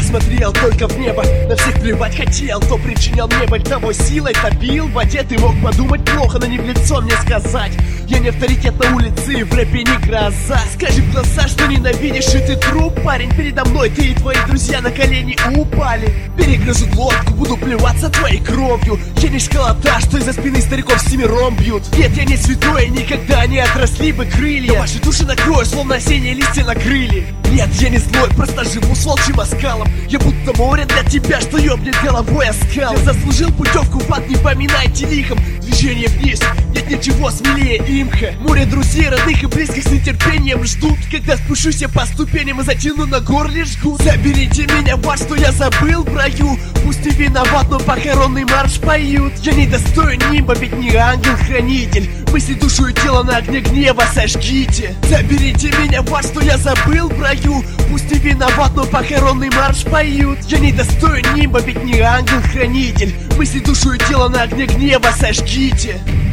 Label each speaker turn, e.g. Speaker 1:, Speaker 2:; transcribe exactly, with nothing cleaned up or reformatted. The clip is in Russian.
Speaker 1: смотрел только в небо, на всех плевать хотел. Кто причинял мне боль, того силой топил. В воде ты мог подумать плохо, но не в лицо мне сказать. Я не авторитет на улице и в рэпе не гроза. Скажи в глаза, что ненавидишь, и ты труп, парень. Передо мной ты и твои друзья на колени упали. Перегрызут лодку, буду плеваться твоей кровью. Я не школота, что из-за спины стариков семером бьют. Нет, я не святой, никогда не отросли бы крылья. Но ваши души накрою, словно осенние листья накрыли. Нет, я не злой, просто живу с волчьим оскалом. Я будто море для тебя, что ёбнет головой о скал. Я заслужил путевку в ад, не поминайте лихом. Движение вниз, нет ничего смелее имха. Море друзей, родных и близких с нетерпением ждут, когда спущусь я по ступеням и затяну на горле жгут. Заберите меня в ад, что я забыл в раю. Пусть и виноват, но похоронный марш поют. Я не достоин нимба, ведь не ангел-хранитель. Мысли, душу и тело на огне гнева сожгите. Заберите меня в ад, что я забыл в раю. Пусть и виноват, но похоронный марш поют. Я не достоин нимба, ведь не ангел-хранитель. Мысли, душу и тело на огне гнева сожгите.